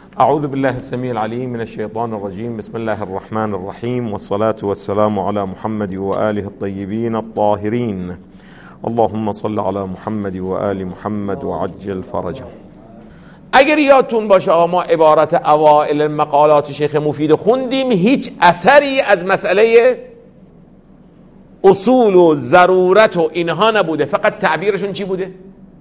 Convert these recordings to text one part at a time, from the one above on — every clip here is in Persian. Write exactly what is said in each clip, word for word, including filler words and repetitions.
اعوذ بالله السميع العليم من الشيطان الرجيم. بسم الله الرحمن الرحيم، والصلاة والسلام على محمد وآله الطيبين الطاهرين. اللهم صل على محمد وآل محمد وعجل فرجهم. اگر یادتون باشه ما عبارت اوائل مقالات شیخ مفید خوندیم، هیچ اثری از مسئله اصول و ضرورت و اینها نبوده، فقط تعبیرشون چی بوده؟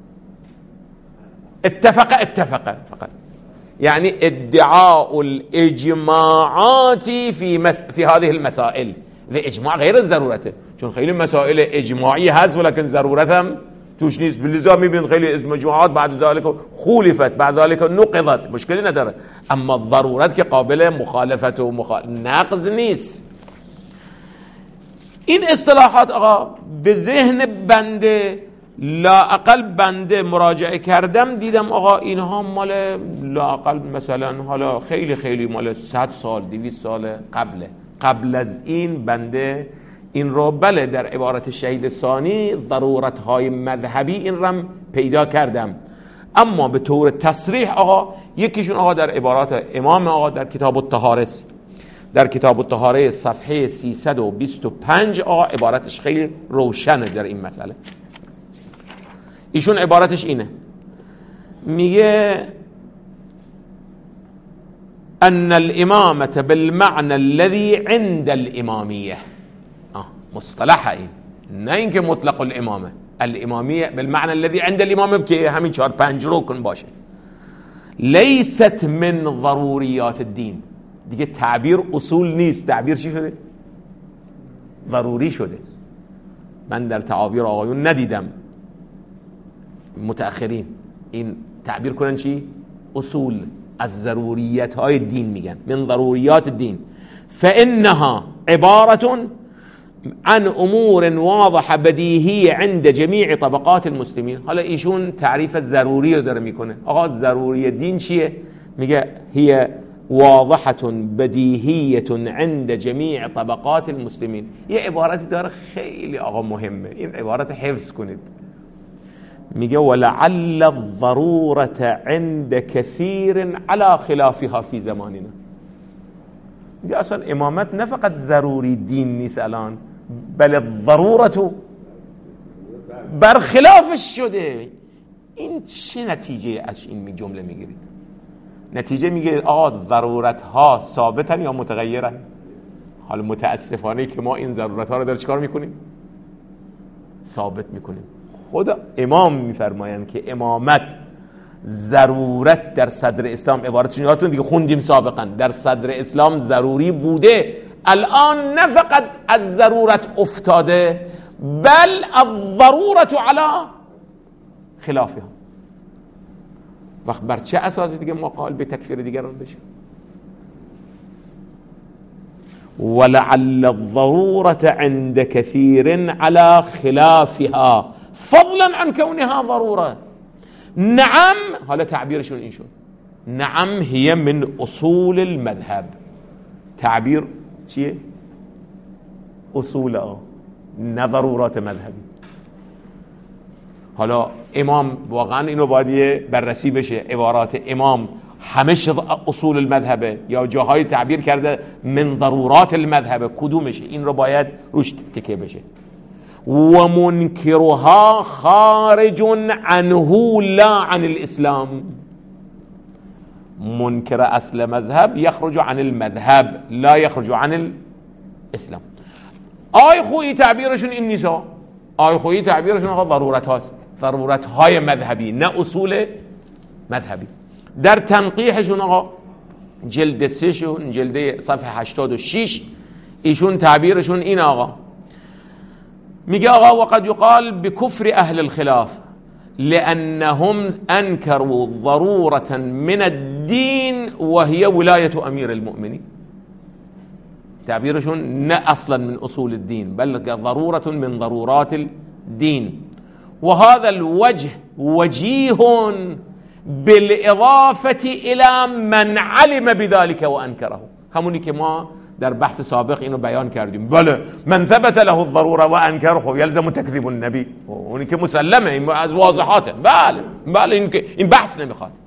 اتفق اتفق فقط، یعنی ادعاء الاجماعات في مس... في هذه المسائل، و اجماع غیر از ضرورته، چون خیلی مسائل اجماعی هست ولكن ضرورت هم توش نیست. بلذا میبینید خیلی اجماعات بعد ذلك خولفت، بعد ذلك نقضت، مشکلی نداره. اما ضرورت که قابل مخالفت و مخال... نقض نیست. این اصطلاحات آقا به ذهن بنده لااقل بنده مراجعه کردم، دیدم آقا اینها مال لااقل مثلا حالا خیلی خیلی مال صد سال دویست سال قبله. قبل از این بنده این رو بله در عبارت شهید ثانی ضرورت های مذهبی این رم پیدا کردم، اما به طور تصریح آقا یکیشون آقا در عبارات امام آقا در کتاب الطهاره، در کتاب الطهاره صفحه سیصد و بیست و پنج آقا عبارتش خیلی روشنه در این مسئله. ایشون عبارتش اینه، میگه ان الامامه بالمعنى الذي عند الامامیه. آه مصطلح این، نه اینکه مطلق الامامه، الامامیه بالمعنى الذي عند الامامه که همین چهار پنج رکن باشه. لیست من ضروریات الدین، دیگه تعبیر اصول نیست، تعبیر چی شده؟ ضروری شده. من در تعابیر آقایون ندیدم متأخرین این تعبیر کنن چی؟ اصول. از ضروریات های دین میگن، من ضروریات الدین. فانها عبارة عن امور واضحه بدیهی عند جمیع طبقات المسلمین. حالا ایشون تعریف ضروری رو داره میکنه. آقا ضروری دین چیه؟ میگه هی واضحة بدیهیة عند جمیع طبقات المسلمین. یه عبارتی داره خیلی آقا مهمه، این عبارت حفظ کنید. میگه ولعل الضرورة عند كثير على خلافها في زماننا. میگه اصلا امامت نه فقط ضروری دین نیست الان، بل الضرورة برخلافش شده. این چه نتیجه از این جمله میگیرید؟ نتیجه میگه آقا ضرورت ها ثابتن یا متغیرن؟ حالا متاسفانه که ما این ضرورت ها رو داره چیکار میکنیم؟ ثابت میکنیم. خدا امام میفرمایند که امامت ضرورت در صدر اسلام، عبارتشون یادتون دیگه خوندیم سابقا، در صدر اسلام ضروری بوده، الان نه فقط از ضرورت افتاده بل الضرورت علی خلافها. وقت بر چه اساسی دیگه ما قائل به تکفیر دیگران بشیم؟ ولعل الضرورة عند كثير على خلافها فضلا عن كونها ضرورة. نعم، حالا تعبیرشون این شد، نعم هي من اصول المذهب. تعبیر چیه؟ اصول ها، نه ضرورات مذهبی. حالا امام واقعا اینو باید بررسی بشه، عبارات امام همش اصول المذهبه یا جاهای تعبیر کرده من ضرورات المذهبه، کدومشه؟ این رو باید روش تکیه بشه. و منکرها خارج عنه لا عن الاسلام. منکر اصل مذهب یخرج عن المذهب لا یخرج عن الاسلام. آی خویی تعبیرشون این نیست، آی خویی تعبیرشون آقا ضرورت هاست، ضرورت های مذهبی نه اصول مذهبی. در تنقیحشون آقا جلد سه شون جلد صفحه هشتاد و شش ایشون تعبیرشون این آقا میگه آقا وقد يقال بكفر اهل الخلاف لانهم انكروا ضرورة من الدين وهي ولاية امير المؤمنين. تعبيرشون نه اصلا من اصول الدين بل ضرورة من ضرورات الدين. وهذا الوجه وجيه بالاضافة الى من علم بذلك وانكره. همونی که ما در بحث سابق اینو بیان کردیم. بله من ثبت له الضروره و انکره یلزم تکذیب النبی، اونی که مسلمه، این از واضحاته. بله بله این که این بحث نمیخواد.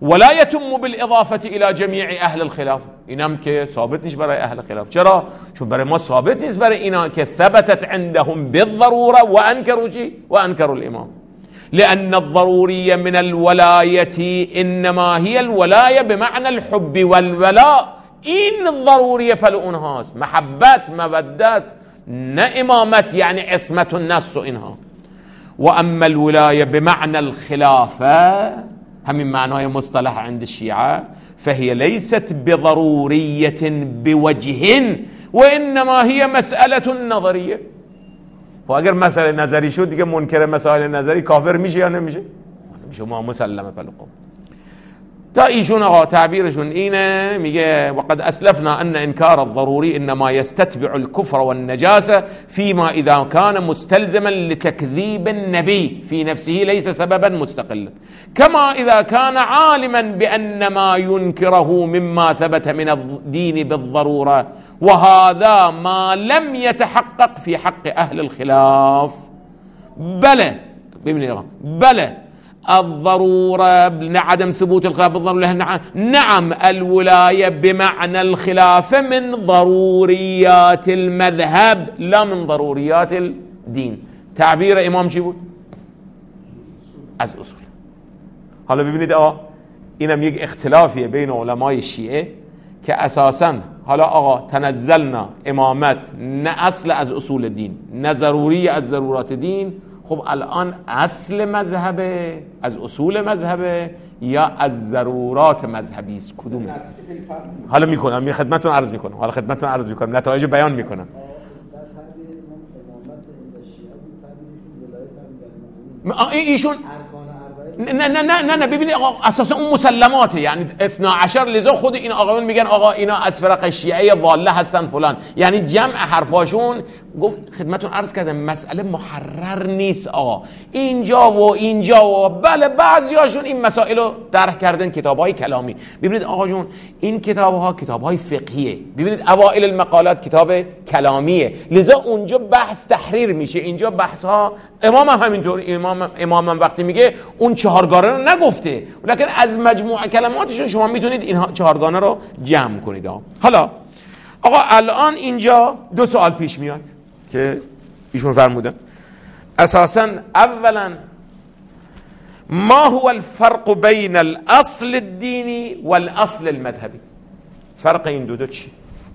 ولا يتم بالإضافة إلى جميع أهل الخلاف. اینم که ثابت نیست برای اهل خلاف. چرا؟ چون برای ما ثابت نیست برای اینا که ثبتت عندهم بالضرورة وأنكروا چی؟ وأنكروا الإمام. لأن الضرورية من الولاية إنما هي الولاية بمعنى الحب والولاء. این ضروریه پل اونهاست، محبت، مودت، نه امامت یعنی عصمت النص و اینها. و اما الولاية بمعنى الخلافة، همین معنای مصطلح عند الشيعة، فهي ليست بضرورية بوجه وإنما هي مسألة نظرية. و اگر مسئله نظری شد دیگه منکر مسائل نظری کافر میشه یا نمیشه؟ نمیشه، ما مسلمه پلقم. تا ایشون آقا تعبیرشون اینه، میگه وقد اسلفنا ان انكار الضروري انما يستتبع الكفر والنجاسة فيما اذا كان مستلزما لتكذيب النبي في نفسه ليس سببا مستقلا، كما اذا كان عالما بان ما ينكره مما ثبت من الدين بالضرورة، وهذا ما لم يتحقق في حق اهل الخلاف. بلى بلى الضرورة لعدم ثبوت الخلاف بالضرورة، نعم, نعم الولاية بمعنى الخلافة من ضروريات المذهب لا من ضروريات الدين. تعبير امام چی بود؟ از اصول. حالا ببینید آقا اینم یک اختلافیه بین علمای شیعه که اساسا حالا آقا تنزلنا امامت نه اصل از اصول دین نه ضروری از ضرورات دین. خب الان اصل مذهبه از اصول مذهبه یا از ضرورات مذهبی است؟ کدومه؟ حالا میکنم می خدمتتون عرض میکنم حالا خدمتتون عرض میکنم نتایج بیان میکنم. ایشون نه نه نه نه نه ببینید آقا اساسا اون مسلماته، یعنی اثنا عشر، لذا خود این آقایون میگن آقا اینا از فرق شیعه ضاله هستن فلان، یعنی جمع حرفاشون. گفت خدمتتون عرض کردم مسئله محرر نیست آقا، اینجا و اینجا و بله بعضیاشون این مسائل رو طرح کردن کتاب‌های کلامی. ببینید آقا جون این کتاب‌ها کتاب‌های فقهیه، ببینید اوائل المقالات کتاب کلامیه، لذا اونجا بحث تحریر میشه، اینجا بحث‌ها. امام هم همینطور، امام امام هم وقتی میگه اون چهارگانه رو نگفته، لکن از مجموع کلماتشون شما میتونید این چهارگانه رو جمع کنید. حالا آقا الان اینجا دو سوال پیش میاد که ایشون فرمودن اساسا اولا ما هو الفرق بین الاصل الدینی والاصل المذهبی؟ فرق این دو دو چی؟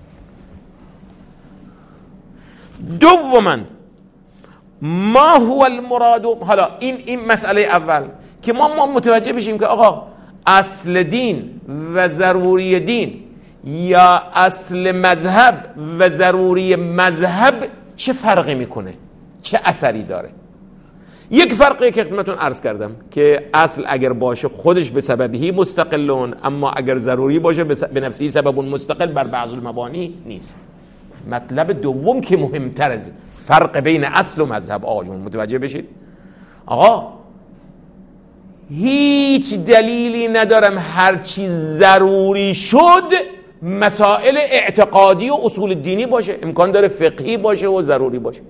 دوما ما هو المراد؟ حالا این این مسئله اول که ما ما متوجه بشیم که آقا اصل دین و ضروری دین یا اصل مذهب و ضروری مذهب چه فرقی میکنه، چه اثری داره. یک فرقی که خدمتتون عرض کردم که اصل اگر باشه خودش به سببی مستقلون، اما اگر ضروری باشه به نفسی سبب مستقل بر بعض المبانی نیست. مطلب دوم که مهمتر از فرق بین اصل و مذهب، آقا جون متوجه بشید. آقا هیچ دلیلی ندارم هر چی ضروری شد مسائل اعتقادی و اصول دینی باشه، امکان داره فقهی باشه و ضروری باشه.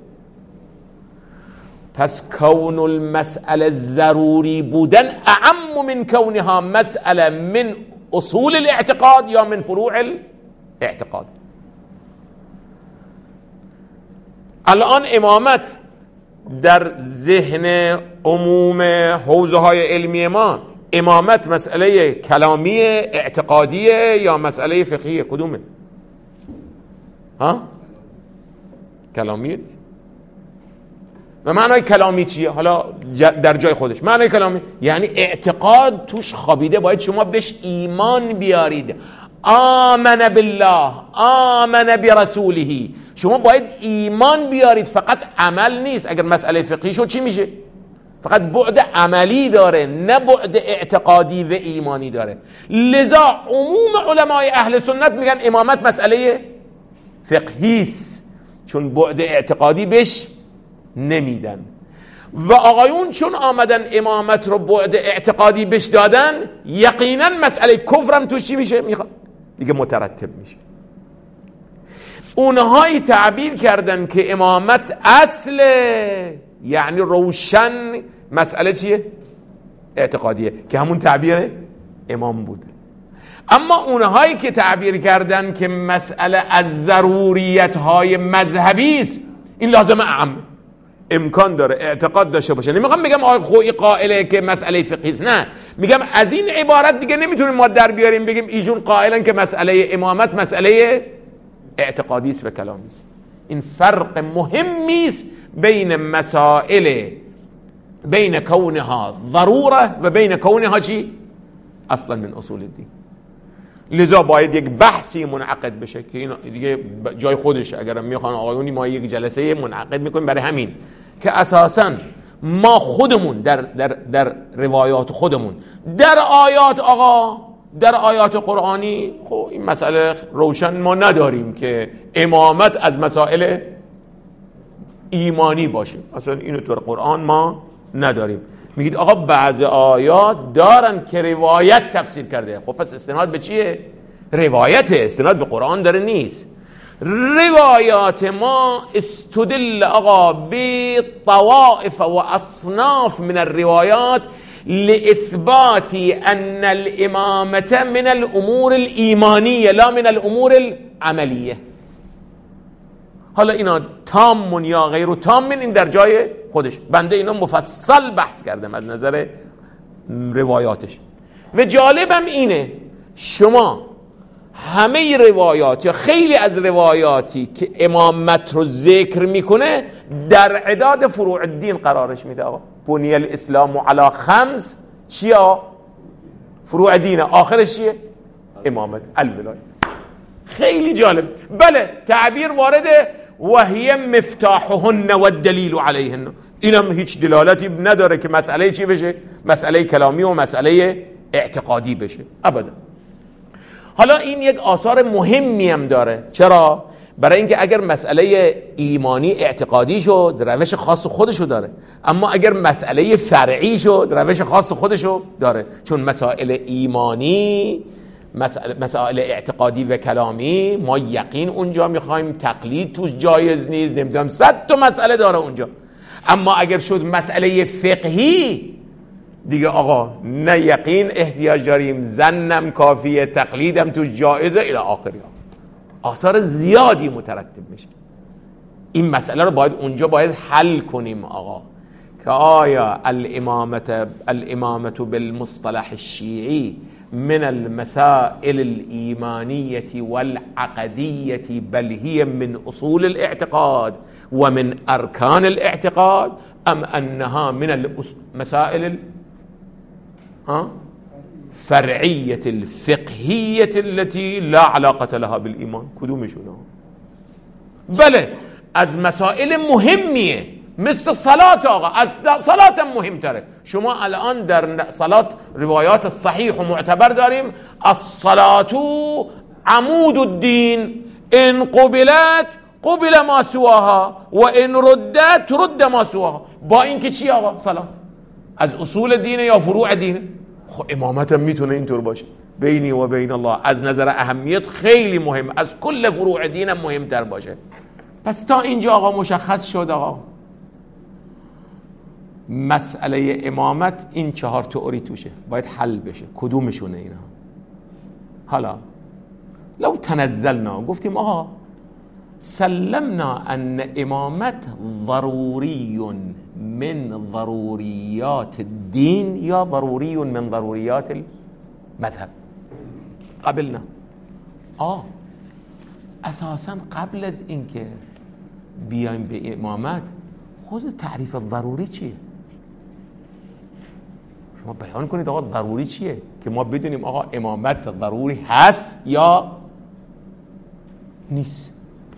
پس کون المسئله ضروری بودن اعم من کونها مسئله من اصول الاعتقاد یا من فروع الاعتقاد. الان امامت در ذهن عموم حوزه های علمی ما امامت مسئله کلامی اعتقادیه یا مسئله فقهیه؟ کدومه؟ ها؟ کلامیه. و معنای کلامی چیه؟ حالا در جای خودش معنای کلامی یعنی اعتقاد توش خوابیده، باید شما بهش ایمان بیارید. آمن بالله، آمن برسوله، شما باید ایمان بیارید، فقط عمل نیست. اگر مسئله فقهی شد چی میشه؟ فقط بعد عملی داره نه بعد اعتقادی و ایمانی داره. لذا عموم علمای اهل سنت میگن امامت مسئله فقهی است، چون بعد اعتقادی بهش نمیدن. و آقایون چون آمدن امامت رو بعد اعتقادی بهش دادن، یقینا مسئله کفرم توش چی میشه؟ میخواد دیگه مترتب میشه. اونهایی تعبیر کردن که امامت اصله، یعنی روشن مسئله چیه؟ اعتقادیه، که همون تعبیر امام بوده. اما اونهایی که تعبیر کردن که مسئله از ضروریت های مذهبی است، این لازمه اعم امکان داره اعتقاد داشته باشه. نمیخوام بگم آقای خویی قائله که مسئله فقهی است، نه، میگم از این عبارت دیگه نمیتونیم ما در بیاریم بگیم ایشون قائلن که مسئله امامت مسئله اعتقادی است و کلامی است. این فرق مهمی است بین مسائل، بین کونها ضروره و بین کونها چی؟ اصلا من اصول الدین. لذا باید یک بحثی منعقد بشه که این دیگه جای خودش، اگرم میخوان آقایونی ما یک جلسه منعقد میکنیم برای همین که اساساً ما خودمون در, در, در روایات خودمون در آیات آقا در آیات قرآنی خب این مسئله روشن ما نداریم که امامت از مسائل ایمانی باشه، اصلا اینو تو قرآن ما نداریم. میگید آقا بعض آیات دارن که روایت تفسیر کرده، خب پس استناد به چیه؟ روایت، استناد به قرآن داره نیست. روایات ما استدل آقا به طوائف و اصناف من الروایات لإثبات ان الامامة من الامور الایمانیه لا من الامور العملیه. حالا اینا تام یا غیر تام، این در جای خودش، بنده اینا مفصل بحث کردم از نظر روایاتش. و جالبم اینه شما همه روایات یا خیلی از روایاتی که امامت رو ذکر میکنه در عداد فروع الدین قرارش میده. آقا بنی الاسلام علی خمس، چیا؟ فروع الدین، آخرش چیه؟ امامت الولایه. خیلی جالب. بله تعبیر وارده وهی مفتاحهن و الدلیل علیهن، اینم هیچ دلالتی نداره که مسئله چی بشه؟ مسئله کلامی و مسئله اعتقادی بشه ابدا. حالا این یک آثار مهمی هم داره. چرا؟ برای اینکه اگر مسئله ایمانی اعتقادی شد روش خاص خودشو داره، اما اگر مسئله فرعی شد روش خاص خودشو داره. چون مسائل ایمانی، مسائل اعتقادی و کلامی ما یقین اونجا میخوایم، تقلید توش جایز نیست، نمیدونم صد تا مسئله داره اونجا. اما اگر شد مسئله فقهی دیگه آقا نه یقین احتیاج داریم، زنم کافیه، تقلیدم توش جایزه الی آخری. آثار زیادی مترتب میشه. این مسئله رو باید اونجا باید حل کنیم آقا که آیا الامامت الامامت بالمصطلح الشیعی من المسائل الإيمانية والعقدية بل هي من أصول الاعتقاد ومن أركان الاعتقاد أم أنها من المسائل فرعية الفقهية التي لا علاقة لها بالإيمان؟ کدومشون؟ بله از مسائل مهمیه مثل صلات آقا، از صلات هم مهمتره. شما الان در صلات روایات صحیح و معتبر داریم، الصلاة عمود الدین ان قبلت قبل ما سواها و ان ردت رد ما سواها. با این که چی آقا؟ صلات از اصول دینه یا فروع دینه؟ خب امامت هم میتونه اینطور باشه. بینی و بین الله از نظر اهمیت خیلی مهم، از کل فروع دین هم مهمتر باشه. پس تا اینجا آقا مشخص شد آقا مسئله امامت این چهار تئوری توشه، باید حل بشه کدومشونه اینا. حالا لو تنزلنا گفتیم آقا سلمنا ان امامت ضروری من ضروریات الدین یا ضروری من ضروریات المذهب، قبلنا آه اساسا قبل از اینکه بیایم به امامت خود تعریف ضروری چیه؟ شما بیان کنید آقا ضروری چیه که ما بدونیم آقا امامت ضروری هست یا نیست.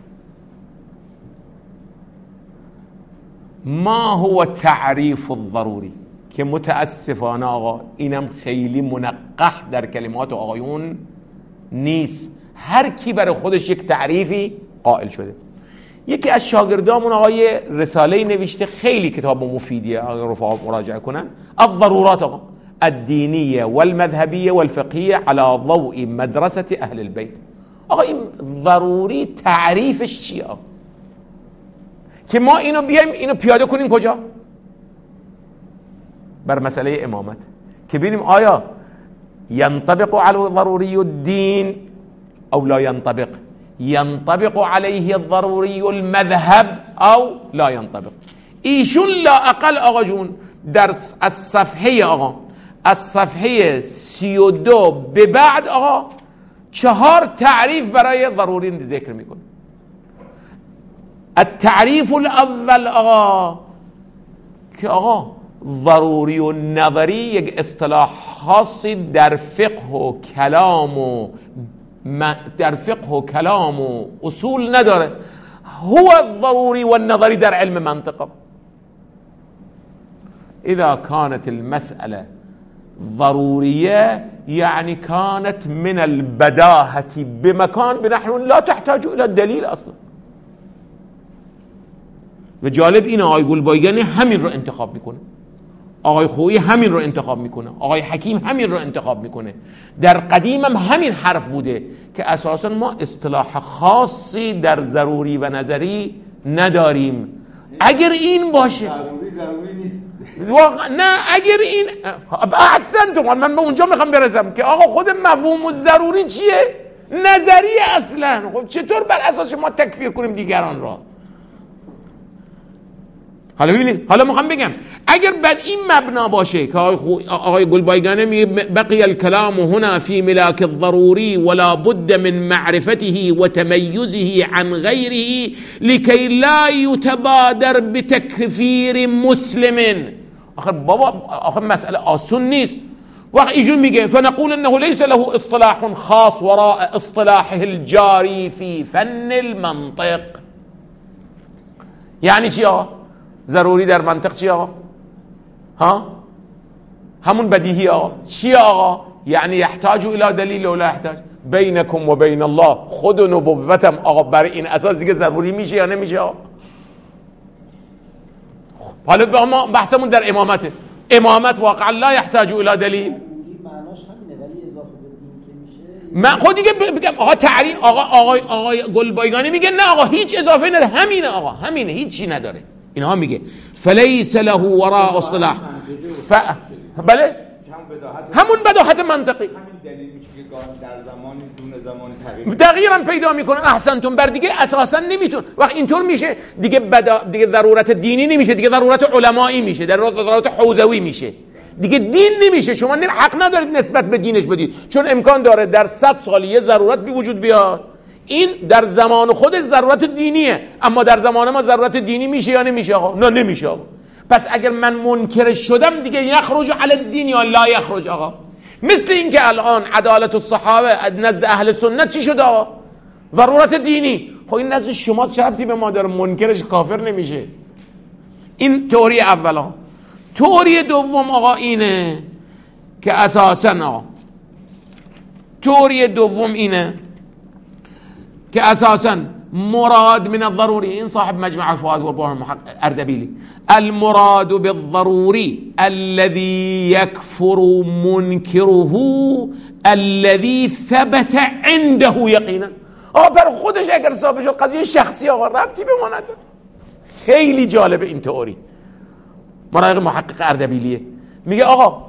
ما هو تعریف الضروری که متاسفانه آقا اینم خیلی منقح در کلمات آقایون نیست، هر کی برای خودش یک تعریفی قائل شده. یکی از شاگردامون آقای رساله نوشته، خیلی کتاب مفیدیه اگر رفقا مراجعه کنن، الضرورات آقا الدینیه والمذهبیه والفقهیه علی ضوء مدرسه اهل البیت. آقا این ضروری تعریفش چیه آقا؟ که ما اینو بیایم اینو پیاده کنیم کجا؟ بر مسئله امامت که ببینیم آیا ينطبق على ضروري الدين أو لا ينطبق؟ ينطبق عليه الضروري المذهب أو لا ينطبق. ایشون لا اقل آقا جون در از صفحه آقا از صفحه سی و دو به بعد آقا چهار تعریف برای ضروری ذکر میکنه. التعریف الاول آقا که آقا ضروری و نظری یک اصطلاح خاصی در فقه و کلام و در فقه و کلام و اصول نداره. هو الضروري والنظري در علم منطقه. اذا كانت المسألة ضرورية يعني كانت من البداهة بمكان بنحو لا تحتاج الى دلیل اصلا. و جالب اینه آقای گلبایگانی همین رو انتخاب میکنه، آقای خویی همین رو انتخاب میکنه، آقای حکیم همین رو انتخاب میکنه. در قدیم هم همین حرف بوده که اساسا ما اصطلاح خاصی در ضروری و نظری نداریم. اگر این باشه ضروری ضروری نیست واقعا، نه اگر این احسن تو من به اونجا میخوام برسم که آقا خود مفهوم الضروری چیه؟ نظری اصلا. خب چطور بر اساس ما تکفیر کنیم دیگران را؟ حالا ببینید، حالا میخوام بگم اگر بر این مبنا باشه که آقای گلبایگانی میگه بقی الكلام هنا فی ملاک الضروری ولا بد من معرفته و تمیزه عن غیره لکی لا یتبادر بتکفیر مسلم. آخر بابا آخر مسئله آسون نیست. وقت ایشون میگه فنقول انه ليس له اصطلاح خاص وراء اصطلاحه الجاری فی فن المنطق. یعنی چی آقا؟ ضروری در منطق چی آقا؟ ها؟ همون بدیهی آقا. چی آقا؟ یعنی یحتاج الى دلیل و لا یحتاج. بینکم و بین الله خود و نبوتم آقا بر این اساس دیگه ضروری میشه یا نمیشه آقا؟ حالا ما بحثمون در امامته. امامت واقعا لا یحتاج الى دلیل. من خود دیگه بگم آقا تعریف آقا آقای آقای گلبایگانی میگه نه آقا هیچ اضافه نداره، همینه آقا، همینه، هیچی نداره. اینها میگه فلیس له وراء اصطلاح ف... بله همون بداهت منطقی، همین دلیل میشه که در زمان دون زمان تغییر تغییرم پیدا میکنه. احسنتون. بر دیگه اساسا نمیتون. وقت اینطور میشه دیگه بدا... دیگه ضرورت دینی نمیشه، دیگه ضرورت علمایی میشه، در ضرورت حوزوی میشه، دیگه دین نمیشه. شما حق ندارید نسبت به دینش بدید، چون امکان داره در صد سال یه ضرورت بی وجود بیاد. این در زمان خودش ضرورت دینیه، اما در زمان ما ضرورت دینی میشه یا نمیشه آقا؟ نه نمیشه آقا. پس اگر من منکر شدم دیگه یخرج علی الدین یا لا یخرج آقا. مثل این که الان عدالت الصحابه نزد اهل سنت چی شد آقا؟ ضرورت دینی. خب این نزد شما چه ربطی به ما داره؟ منکرش کافر نمیشه. این تئوری اولا. تئوری دوم آقا اینه که اساسا آقا تئوری دوم اینه که اساسا مراد من الضروری، این صاحب مجمع الفوائد والبرهان اردبیلی، المراد بالضروری الذي يكفر منكره الذي ثبت عنده یقینا. آقا پر خودش اگر ثابت شد قضیه شخصی آقا ربطی به ما نداره. خیلی جالبه این تئوری. مراقب محقق اردبیلیه میگه آقا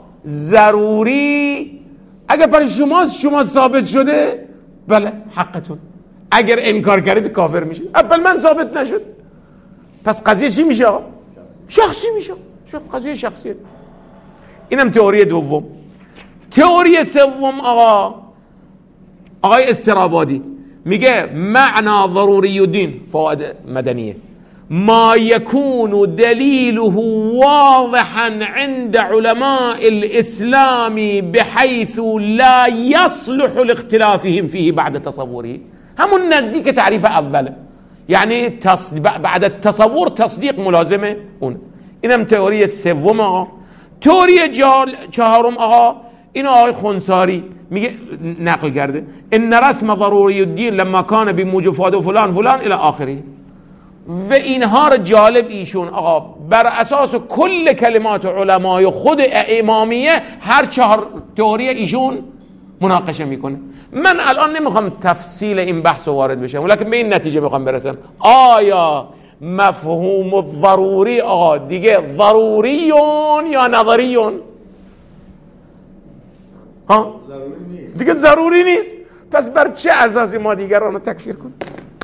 ضروری اگر برای شما شما ثابت شده بله حقتون، اگر انکار کردید کافر میشه. اول من ثابت نشد پس قضیه چی میشه آقا؟ شخصی میشه. قضیه شخصیه. اینم تئوری دوم. تئوری سوم آقا آقای استرابادی میگه معنا ضروری الدین فوائد مدنیه ما يكون دليله واضحا عند علماء الإسلام بحيث لا يصلح لاختلافهم فيه بعد تصوره. همون نزدیک تعریف اوله، یعنی بعد التصور تصدیق ملازمه اون. اینم تئوری سوم آقا. تئوری چهارم آقا این آقای خنثاری میگه نقل کرده ان رسم ضروری الدین لما كان بموجب فلان فلان فلان الى آخره. و اینها رو جالب ایشون آقا بر اساس کل کلمات علمای خود امامیه هر چهار تئوری ایشون مناقشه میکنه. من الان نمیخوام تفصیل این بحث رو وارد بشم، ولیکن به این نتیجه میخوام برسم آیا مفهوم الضروری آقا دیگه ضروریون یا نظریون؟ ها ضروری نیست. دیگه ضروری نیست. پس بر چه اساسی ما دیگران رو تکفیر کنیم؟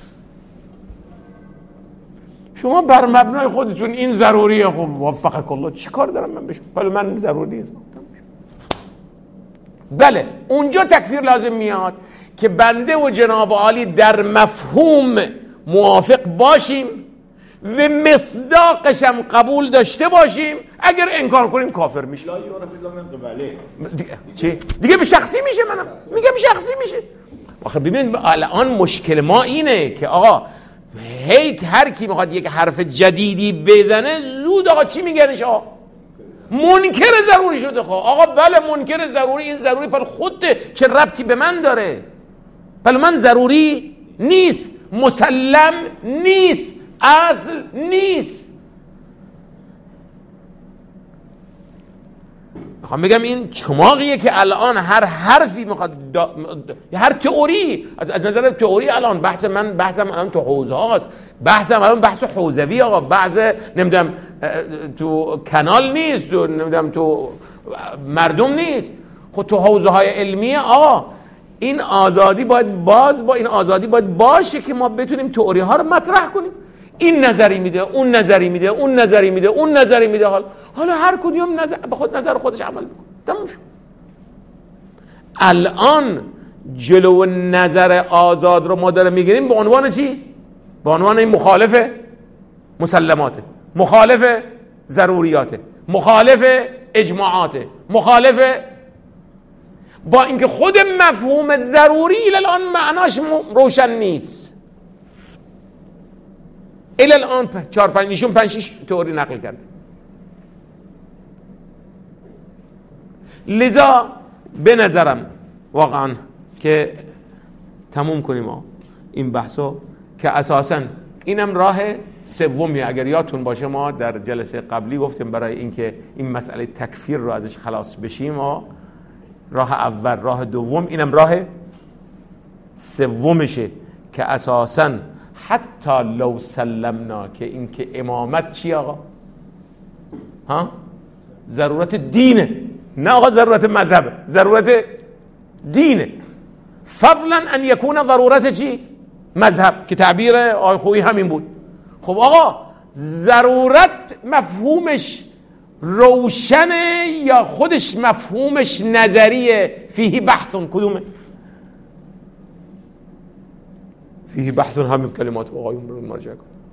شما بر مبنای خودتون این ضروریه، خب وفقک الله، چی کار دارم من بشم؟ ولی من ضروری نیست. بله اونجا تکفیر لازم میاد که بنده و جناب عالی در مفهوم موافق باشیم و مصداقش هم قبول داشته باشیم. اگر انکار کنیم کافر میشه. لا یعرف الا من قبله. دیگه چی؟ دیگه به شخصی میشه. منم میگم شخصی میشه. آخه ببینید الان مشکل ما اینه که آقا هیت هر کی میخواد یک حرف جدیدی بزنه زود آقا چی میگنش؟ آقا منکر ضروری شده. خب آقا بله منکر ضروری، این ضروری پر خودته، چه ربطی به من داره؟ پس من ضروری نیست، مسلم نیست، اصل نیست. میخوام بگم این چماقیه که الان هر حرفی میخواد دا... هر تئوری از, از نظر تئوری الان بحث من بحثم الان تو حوزه هاست، بحثم الان بحث حوزوی آقا، بحث نمیدونم تو کانال نیست، تو نمیدونم تو مردم نیست، خود تو حوزه های علمیه. آقا این آزادی باید باز با این آزادی باید باشه که ما بتونیم تئوری ها رو مطرح کنیم. این نظری میده، اون نظری میده، اون نظری میده، اون نظری میده. حالا حالا هر کدوم نظر به خود نظر خودش عمل میکنه. تموم شد. الان جلو نظر آزاد رو ما داریم میگیریم به عنوان چی؟ به عنوان این مخالف مسلماته، مخالف ضروریاته، مخالف اجماعاته، مخالف، با اینکه خود مفهوم ضروری الان معناش روشن نیست. الان چهار پنج نیشون پنج شیش تئوری نقل کرده. لذا به نظرم واقعا که تموم کنیم این بحثو که اساسا اینم راه سومی. اگر یادتون باشه ما در جلسه قبلی گفتیم برای اینکه این مسئله تکفیر رو ازش خلاص بشیم و راه اول، راه دوم، اینم راه سومشه که اساسا حتی لو سلمنا که این که امامت چی آقا؟ ها؟ ضرورت دینه، نه آقا ضرورت مذهب، ضرورت دینه. فضلا ان یکون ضرورت چی؟ مذهب، که تعبیر آقای خویی همین بود. خب آقا ضرورت مفهومش روشنه یا خودش مفهومش نظریه؟ فیه بحث. کدومه؟ فیه بحث. همین کلمات آقایون رو مراجعه کن.